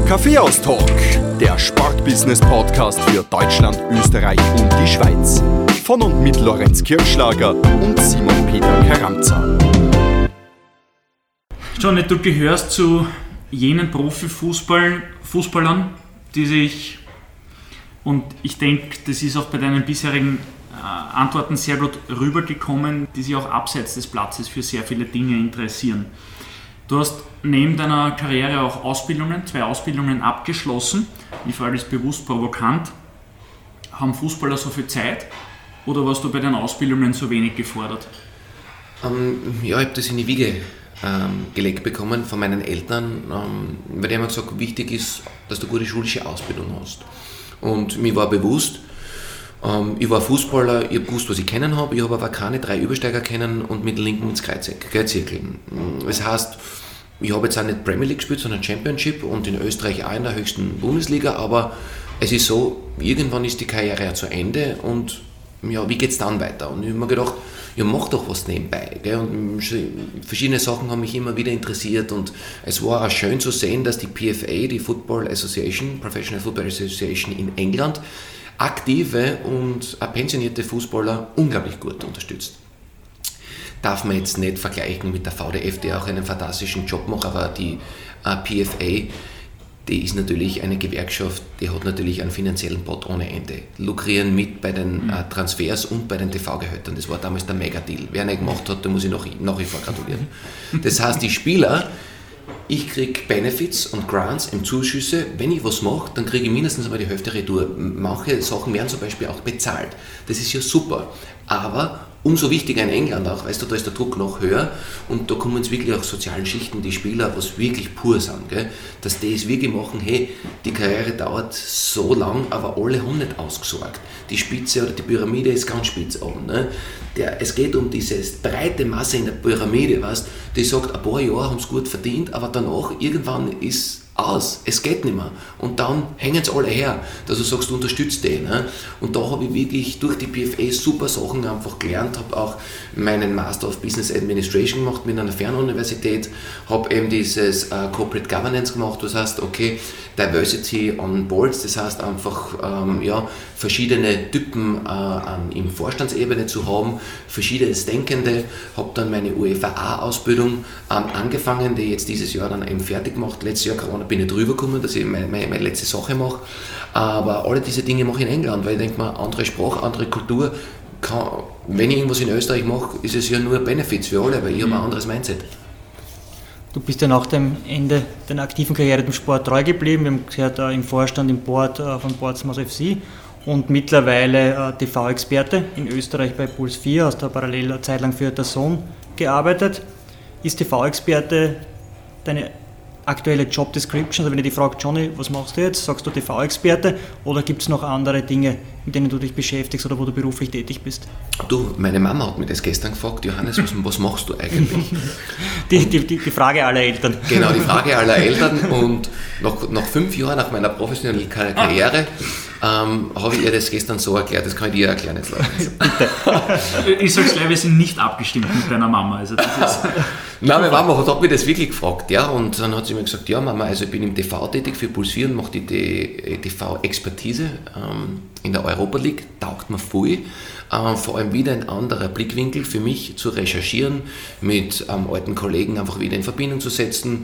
Kaffeehaus-Talk, der Sportbusiness-Podcast für Deutschland, Österreich und die Schweiz. Von und mit Lorenz Kirchschlager und Simon Peter Karamza. Johnny, du gehörst zu jenen Profifußballern, die sich, und ich denke, das ist auch bei deinen bisherigen Antworten sehr gut rübergekommen, die sich auch abseits des Platzes für sehr viele Dinge interessieren. Du hast neben deiner Karriere auch zwei Ausbildungen abgeschlossen. Ich frage das bewusst provokant. Haben Fußballer so viel Zeit oder warst du bei den Ausbildungen so wenig gefordert? Ich habe das in die Wiege gelegt bekommen von meinen Eltern, weil die haben gesagt, wichtig ist, dass du eine gute schulische Ausbildung hast. Und mir war bewusst, ich war Fußballer, ich habe gewusst, was ich kennen habe, ich habe aber keine 3 Übersteiger kennen und mit dem linken ins Kreuzirkeln. Das heißt, ich habe jetzt auch nicht Premier League gespielt, sondern Championship und in Österreich auch in der höchsten Bundesliga, aber es ist so, irgendwann ist die Karriere ja zu Ende und ja, wie geht es dann weiter? Und ich habe mir gedacht, ja, mach doch was nebenbei. Gell? Und verschiedene Sachen haben mich immer wieder interessiert und es war auch schön zu sehen, dass die PFA, die Football Association, Professional Football Association in England, aktive und pensionierte Fußballer unglaublich gut unterstützt. Darf man jetzt nicht vergleichen mit der VDF, die auch einen fantastischen Job macht, aber die PFA, die ist natürlich eine Gewerkschaft, die hat natürlich einen finanziellen Pot ohne Ende. Lukrieren mit bei den Transfers und bei den TV-Gehältern. Das war damals der Mega-Deal. Wer nicht gemacht hat, da muss ich nach wie vor gratulieren. Das heißt, die Spieler, ich kriege Benefits und Grants und Zuschüsse. Wenn ich was mache, dann kriege ich mindestens einmal die Hälfte retour. Manche Sachen werden zum Beispiel auch bezahlt. Das ist ja super. Aber umso wichtiger in England auch, weißt du, da ist der Druck noch höher und da kommen jetzt wirklich auch sozialen Schichten, die Spieler, was wirklich pur sind, gell? Dass die es wirklich machen, hey, die Karriere dauert so lang, aber alle haben nicht ausgesorgt. Die Spitze oder die Pyramide ist ganz spitz oben. Ne? Es geht um diese breite Masse in der Pyramide, weißt, die sagt, ein paar Jahre haben es gut verdient, aber danach irgendwann ist aus, es geht nicht mehr. Und dann hängen sie alle her, dass du sagst, du unterstützt den. Ne? Und da habe ich wirklich durch die PFA super Sachen einfach gelernt, habe auch meinen Master of Business Administration gemacht mit einer Fernuniversität, habe eben dieses Corporate Governance gemacht, das heißt, okay, Diversity on Boards, das heißt einfach verschiedene Typen in Vorstandsebene zu haben, verschiedenes Denkende, habe dann meine UEFA-Ausbildung angefangen, die jetzt dieses Jahr dann eben fertig gemacht, letztes Jahr Corona bin ich drüber gekommen, dass ich meine letzte Sache mache. Aber alle diese Dinge mache ich in England, weil ich denke mir, andere Sprache, andere Kultur, wenn ich irgendwas in Österreich mache, ist es ja nur Benefits für alle, weil ich habe ein anderes Mindset. Du bist ja nach dem Ende deiner aktiven Karriere dem Sport treu geblieben. Wir haben gehört, im Vorstand, im Board von Portsmouth FC und mittlerweile TV-Experte in Österreich bei Puls 4, hast da parallel eine Zeit lang für DAZN gearbeitet. Ist TV-Experte deine aktuelle Job Description, also wenn ich die frage, Johnny, was machst du jetzt? Sagst du TV-Experte oder gibt es noch andere Dinge, mit denen du dich beschäftigst oder wo du beruflich tätig bist? Du, meine Mama hat mich das gestern gefragt, Johannes, was machst du eigentlich? Die Frage aller Eltern. Genau, die Frage aller Eltern und nach 5 Jahren nach meiner professionellen Karriere habe ich ihr das gestern so erklärt, das kann ich dir erklären jetzt, Leute. Ich sag's gleich, wir sind nicht abgestimmt mit deiner Mama. Also das ist Nein, meine Mama hat mich das wirklich gefragt, ja, und dann hat sie mir gesagt, ja Mama, also ich bin im TV tätig für Puls 4 und mache die TV-Expertise in der Europa League, taugt mir viel. Vor allem wieder ein anderer Blickwinkel für mich zu recherchieren, mit alten Kollegen einfach wieder in Verbindung zu setzen,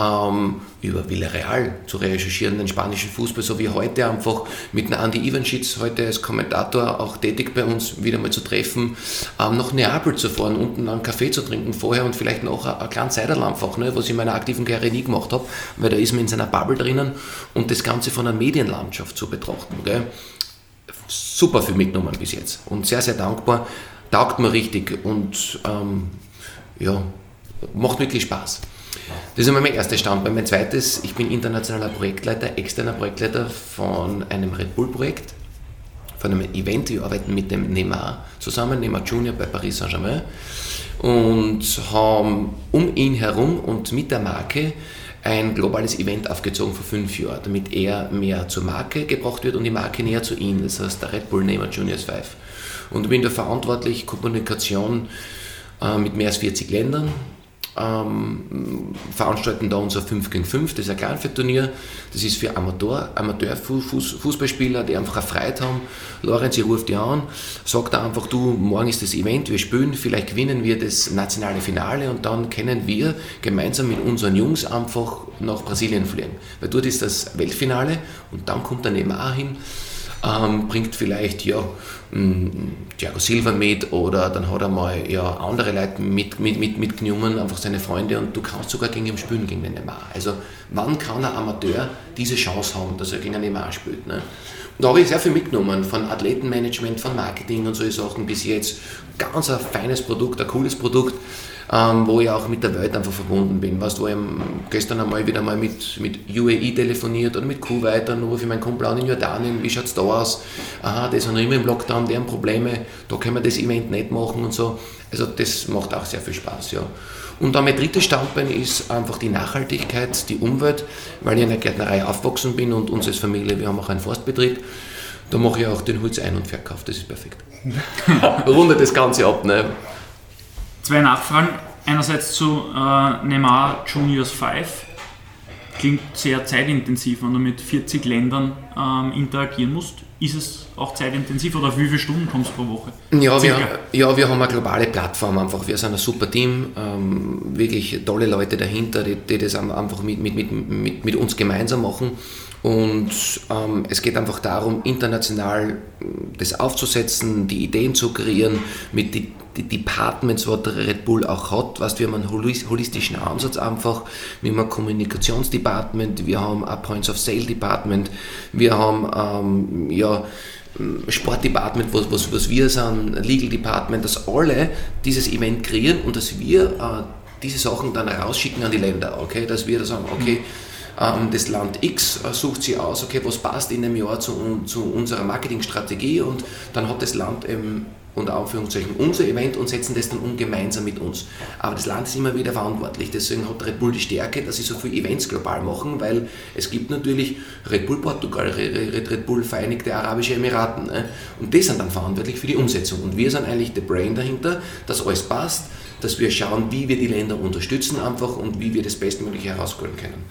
über Villarreal zu recherchieren, den spanischen Fußball, so wie heute einfach mit einem Andi Ivanschitz, heute als Kommentator auch tätig bei uns, wieder mal zu treffen, nach Neapel zu fahren, unten einen Kaffee zu trinken vorher und vielleicht noch ein kleines Seiderl einfach, ne, was ich in meiner aktiven Karriere nie gemacht habe, weil da ist man in seiner Bubble drinnen und das Ganze von einer Medienlandschaft zu betrachten. Gell? Super viel mitgenommen bis jetzt und sehr, sehr dankbar, taugt mir richtig und macht wirklich Spaß. Das ist einmal mein erstes Standbein. Mein zweites, ich bin internationaler Projektleiter, externer Projektleiter von einem Red Bull Projekt, von einem Event. Wir arbeiten mit dem Neymar zusammen, Neymar Junior bei Paris Saint-Germain und haben um ihn herum und mit der Marke ein globales Event aufgezogen vor 5 Jahren, damit er mehr zur Marke gebracht wird und die Marke näher zu ihm, das heißt der Red Bull Neymar Juniors 5. Und ich bin da verantwortlich, Kommunikation mit mehr als 40 Ländern, veranstalten da unser 5 gegen 5, das ist ein Kleinfeldturnier, das ist für Amateur-Fußballspieler, die einfach eine Freude haben. Lorenz, ich rufe dich an, sagt da einfach, du, morgen ist das Event, wir spielen, vielleicht gewinnen wir das nationale Finale und dann können wir gemeinsam mit unseren Jungs einfach nach Brasilien fliegen. Weil dort ist das Weltfinale und dann kommt der Neymar hin, bringt vielleicht Thiago Silva mit oder dann hat er mal andere Leute mitgenommen, einfach seine Freunde und du kannst sogar gegen ihn spielen, gegen den Neymar. Also wann kann ein Amateur diese Chance haben, dass er gegen einen Neymar spielt? Ne? Und da habe ich sehr viel mitgenommen, von Athletenmanagement, von Marketing und solche Sachen bis jetzt. Ganz ein feines Produkt, ein cooles Produkt, wo ich auch mit der Welt einfach verbunden bin. Weißt, wo ich gestern einmal wieder mal mit UAE telefoniert oder mit Kuwait, dann rufe ich meinen Kumpel an in Jordanien, wie schaut es da aus? Aha, die sind noch immer im Lockdown, die haben Probleme, da können wir das Event nicht machen und so. Also das macht auch sehr viel Spaß, ja. Und dann mein drittes Standbein ist einfach die Nachhaltigkeit, die Umwelt, weil ich in der Gärtnerei aufgewachsen bin und uns als Familie, wir haben auch einen Forstbetrieb, da mache ich auch den Holz Ein- und Verkauf, das ist perfekt. Rundet das Ganze ab, ne? 2 Nachfragen. Einerseits zu Neymar Juniors 5. Klingt sehr zeitintensiv, wenn du mit 40 Ländern interagieren musst. Ist es auch zeitintensiv oder auf wie viele Stunden kommst du pro Woche? Ja, wir haben eine globale Plattform einfach. Wir sind ein super Team, wirklich tolle Leute dahinter, die das einfach mit uns gemeinsam machen. Und es geht einfach darum, international das aufzusetzen, die Ideen zu kreieren, mit die Departments, was der Red Bull auch hat. Weißt, wir haben einen holistischen Ansatz einfach. Wir haben ein Kommunikationsdepartment, wir haben ein Points of Sale Department, wir haben Sportdepartment, was wir sind, Legal Department, dass alle dieses Event kreieren und dass wir diese Sachen dann rausschicken an die Länder. Okay? Dass wir da sagen, okay, das Land X sucht sich aus, okay, was passt in einem Jahr zu unserer Marketingstrategie und dann hat das Land unter Anführungszeichen unser Event und setzen das dann gemeinsam mit uns. Aber das Land ist immer wieder verantwortlich, deswegen hat Red Bull die Stärke, dass sie so viele Events global machen, weil es gibt natürlich Red Bull Portugal, Red Bull Vereinigte Arabische Emiraten, ne? Und die sind dann verantwortlich für die Umsetzung und wir sind eigentlich der Brain dahinter, dass alles passt, dass wir schauen, wie wir die Länder unterstützen einfach und wie wir das Bestmögliche herausholen können.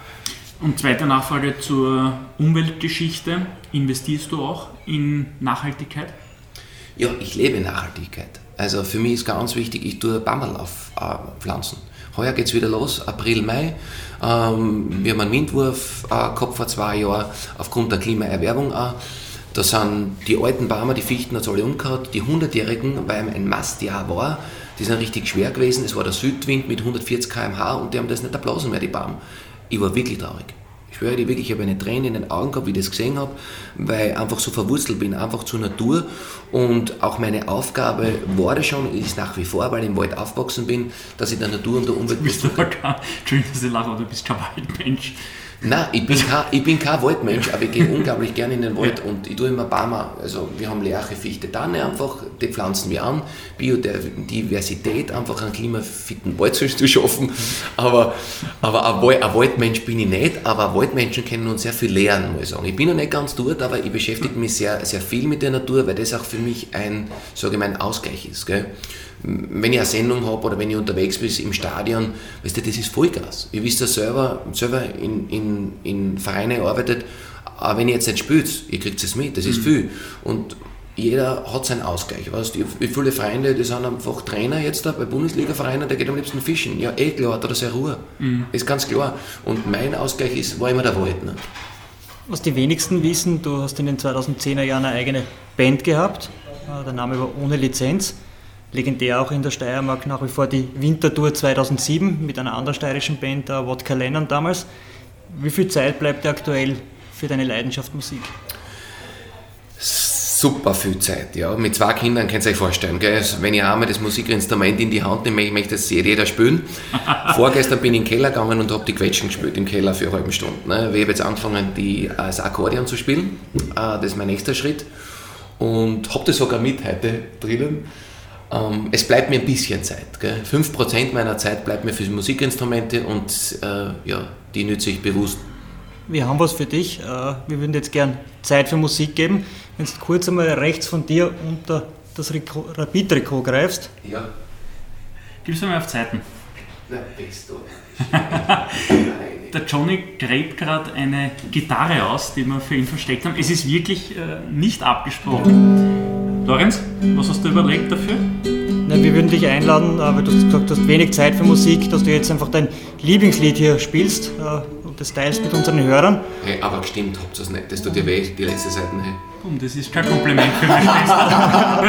Und zweite Nachfrage zur Umweltgeschichte. Investierst du auch in Nachhaltigkeit? Ja, ich lebe Nachhaltigkeit. Also für mich ist ganz wichtig, ich tue Bäume pflanzen. Heuer geht es wieder los, April, Mai. Wir haben einen Windwurf gehabt vor 2 Jahren, aufgrund der Klimaerwärmung auch. Da sind die alten Bäume, die Fichten hat es alle umgehauen, die 100-Jährigen, weil ein Mastjahr war, die sind richtig schwer gewesen. Es war der Südwind mit 140 km/h und die haben das nicht erblasen mehr, die Bäume. Ich war wirklich traurig. Ich schwöre dir wirklich, ich habe eine Träne in den Augen gehabt, wie ich das gesehen habe, weil ich einfach so verwurzelt bin, einfach zur Natur. Und auch meine Aufgabe war das schon, ist nach wie vor, weil ich im Wald aufgewachsen bin, dass ich der Natur und der Umwelt... Entschuldigung, dass ich lache, aber du bist kein Waldmensch. Nein, ich bin kein Waldmensch, aber ich gehe unglaublich gerne in den Wald und ich tue immer Bäume, also wir haben Lärche, Fichte, Tanne einfach, die pflanzen wir an, Biodiversität, einfach einen klimafitten Wald zu schaffen, aber ein Waldmensch bin ich nicht, aber Waldmenschen können uns sehr viel lernen, muss ich sagen. Ich bin noch nicht ganz dort, aber ich beschäftige mich sehr, sehr viel mit der Natur, weil das auch für mich ein Ausgleich ist, gell? Wenn ich eine Sendung habe oder wenn ich unterwegs bin im Stadion, weißt du, das ist Vollgas. Ihr wisst ja selber in Vereinen arbeitet, aber wenn ihr jetzt nicht spielt, ihr kriegt es mit, das ist viel. Und jeder hat seinen Ausgleich. Weißt du, viele Freunde, die sind einfach Trainer jetzt da bei Bundesliga-Vereinen, der geht am liebsten fischen. Ja, klar, hat er seine Ruhe. Ist ganz klar. Und mein Ausgleich war immer der Wald. Ne? Was die wenigsten wissen, du hast in den 2010er Jahren eine eigene Band gehabt. Der Name war Ohne Lizenz. Legendär auch in der Steiermark nach wie vor die Wintertour 2007 mit einer anderen steirischen Band, Wodka Lennon damals. Wie viel Zeit bleibt dir aktuell für deine Leidenschaft Musik? Super viel Zeit, ja. Mit 2 Kindern könnt ihr euch vorstellen, gell? Wenn ich einmal das Musikinstrument in die Hand nehme, ich möchte das jeder spielen. Vorgestern bin ich in den Keller gegangen und habe die Quetschen gespielt im Keller für eine halbe Stunde. Ne? Ich habe jetzt angefangen, das Akkordeon zu spielen. Das ist mein nächster Schritt. Und habe das sogar mit heute drinnen. Es bleibt mir ein bisschen Zeit. Gell? 5% meiner Zeit bleibt mir für Musikinstrumente und die nütze ich bewusst. Wir haben was für dich. Wir würden jetzt gern Zeit für Musik geben. Wenn du kurz einmal rechts von dir unter das Rapid-Trikot greifst. Ja. Gib's einmal auf Zeiten. Na, bist du. Der Johnny gräbt gerade eine Gitarre aus, die wir für ihn versteckt haben. Es ist wirklich nicht abgesprochen. Lorenz, was hast du überlegt dafür? Na, wir würden dich einladen, weil du hast gesagt, du hast wenig Zeit für Musik, dass du jetzt einfach dein Lieblingslied hier spielst und das teilst mit unseren Hörern. Hey, aber gestimmt, habt ihr es nicht. Das tut dir weh, die letzte Seite. Hey. Das ist kein Kompliment für meine Schwester.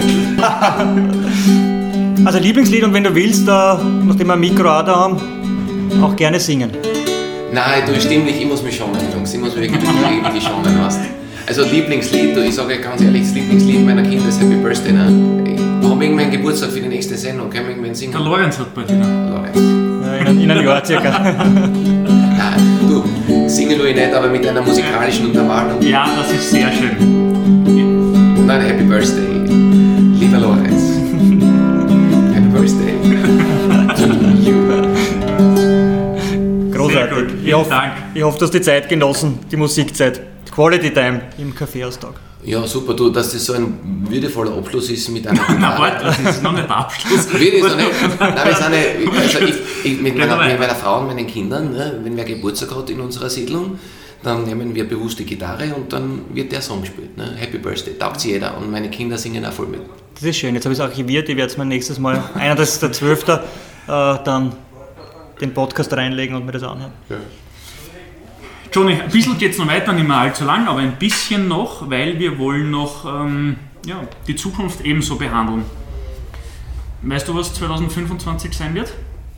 Also Lieblingslied, und wenn du willst, nachdem wir ein Mikro auch da haben, auch gerne singen. Nein, du, stimmlich, ich muss mich schonen, Jungs. Ich muss mich wirklich schonen, weißt. Also Lieblingslied, ich sage ganz ehrlich, das Lieblingslied meiner Kinder ist Happy Birthday. Ne? Ich habe irgendwann Geburtstag für die nächste Sendung, können wir irgendwann singen? Der Lorenz hat bald wieder. Lorenz. Ja, in einem Jahr circa. Nein, du, singen tue ich nicht, aber mit einer musikalischen Untermalung. Ja, das ist sehr schön. Nein, Happy Birthday, lieber Lorenz. Happy Birthday to you. Großartig. Ich hoffe, du hast die Zeit genossen, die Musikzeit. Quality Time im Kaffeeaustausch. Ja, super, du, dass das so ein würdevoller Abschluss ist mit einer Gitarre. Na, warte, das ist noch nicht der Abschluss. Wirklich so nicht. Nein, wir sind also ich mit meiner Frau und meinen Kindern, ne, wenn wer Geburtstag hat in unserer Siedlung, dann nehmen wir bewusst die Gitarre und dann wird der Song gespielt. Ne? Happy Birthday, taugt jeder, und meine Kinder singen auch voll mit. Das ist schön, jetzt habe ich es archiviert, ich werde es mir nächstes Mal, 31.12. Dann den Podcast reinlegen und mir das anhören. Ja. Johnny, ein bisschen geht es noch weiter, nicht mehr allzu lang, aber ein bisschen noch, weil wir wollen noch die Zukunft ebenso behandeln. Weißt du, was 2025 sein wird?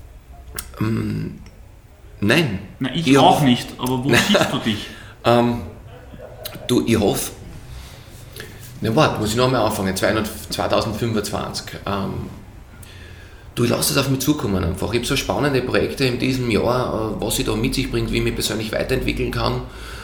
Nein. Na, ich auch nicht, aber wo siehst du dich? Du, ich hoffe, warte, muss ich noch einmal anfangen, 2025. Du, ich lasse es auf mich zukommen einfach. Ich habe so spannende Projekte in diesem Jahr, was sich da mit sich bringt, wie ich mich persönlich weiterentwickeln kann.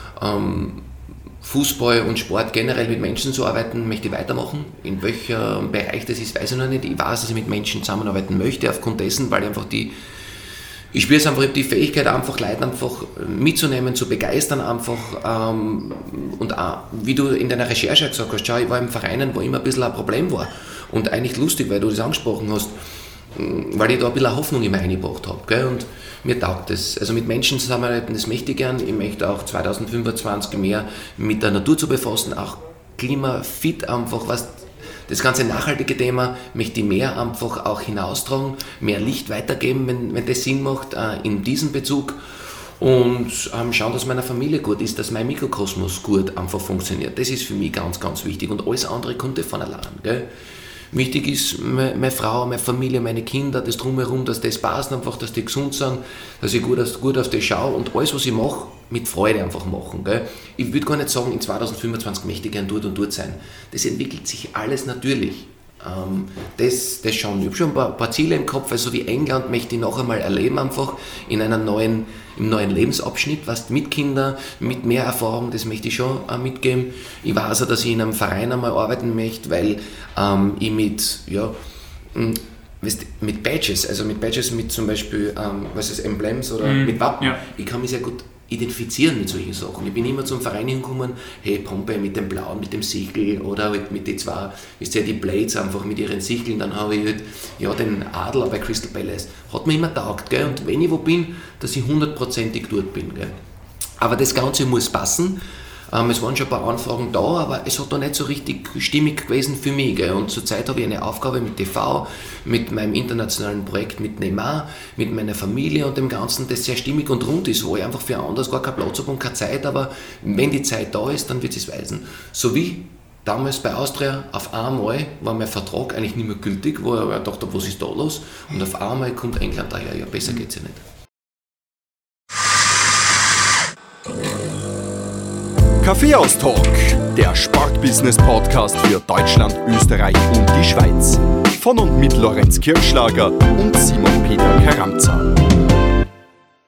Fußball und Sport generell mit Menschen zu arbeiten, möchte ich weitermachen. In welchem Bereich das ist, weiß ich noch nicht. Ich weiß, dass ich mit Menschen zusammenarbeiten möchte, aufgrund dessen, weil einfach ich spüre es einfach, ich habe die Fähigkeit, einfach Leute einfach mitzunehmen, zu begeistern einfach. Und auch, wie du in deiner Recherche gesagt hast, schau, ich war in Vereinen, wo immer ein bisschen ein Problem war. Und eigentlich lustig, weil du das angesprochen hast, weil ich da ein bisschen Hoffnung immer eingebracht habe. Gell? Und mir taugt das. Also mit Menschen zusammenarbeiten, das möchte ich gern. Ich möchte auch 2025 mehr mit der Natur zu befassen, auch klimafit einfach, was das ganze nachhaltige Thema möchte ich mehr einfach auch hinaustragen, mehr Licht weitergeben, wenn das Sinn macht, in diesem Bezug. Und schauen, dass meiner Familie gut ist, dass mein Mikrokosmos gut einfach funktioniert. Das ist für mich ganz, ganz wichtig. Und alles andere kommt von allein. Gell? Wichtig ist meine Frau, meine Familie, meine Kinder, das Drumherum, dass das passt einfach, dass die gesund sind, dass ich gut auf das schaue und alles, was ich mache, mit Freude einfach machen. Gell? Ich würde gar nicht sagen, in 2025 möchte ich gern dort und dort sein. Das entwickelt sich alles natürlich. Das schon. Ich habe schon ein paar Ziele im Kopf, also wie England möchte ich noch einmal erleben, einfach im neuen Lebensabschnitt, was mit Kindern, mit mehr Erfahrung, das möchte ich schon mitgeben. Ich weiß auch, dass ich in einem Verein einmal arbeiten möchte, weil ich mit Badges, mit zum Beispiel Emblems oder mit Wappen, ich kann mich sehr gut identifizieren mit solchen Sachen. Ich bin immer zum Verein hingekommen, hey Pompe mit dem Blauen, mit dem Siegel oder mit den zwei, wisst ihr, die Blades einfach mit ihren Siegeln, dann habe ich halt, den Adler bei Crystal Palace. Hat mir immer taugt, gell? Und wenn ich wo bin, dass ich 100%ig dort bin. Gell? Aber das Ganze muss passen. Es waren schon ein paar Anfragen da, aber es hat noch nicht so richtig stimmig gewesen für mich. Gell? Und zurzeit habe ich eine Aufgabe mit TV, mit meinem internationalen Projekt mit Neymar, mit meiner Familie und dem Ganzen, das sehr stimmig und rund ist, wo ich einfach für anders gar keinen Platz habe und keine Zeit, aber wenn die Zeit da ist, dann wird es weisen. So wie damals bei Austria, auf einmal war mein Vertrag eigentlich nicht mehr gültig, wo ich dachte, was ist da los? Und auf einmal kommt England daher, ja besser geht's ja nicht. Kaffeeaustalk, der Sportbusiness-Podcast für Deutschland, Österreich und die Schweiz. Von und mit Lorenz Kirchschlager und Simon Peter Karamza.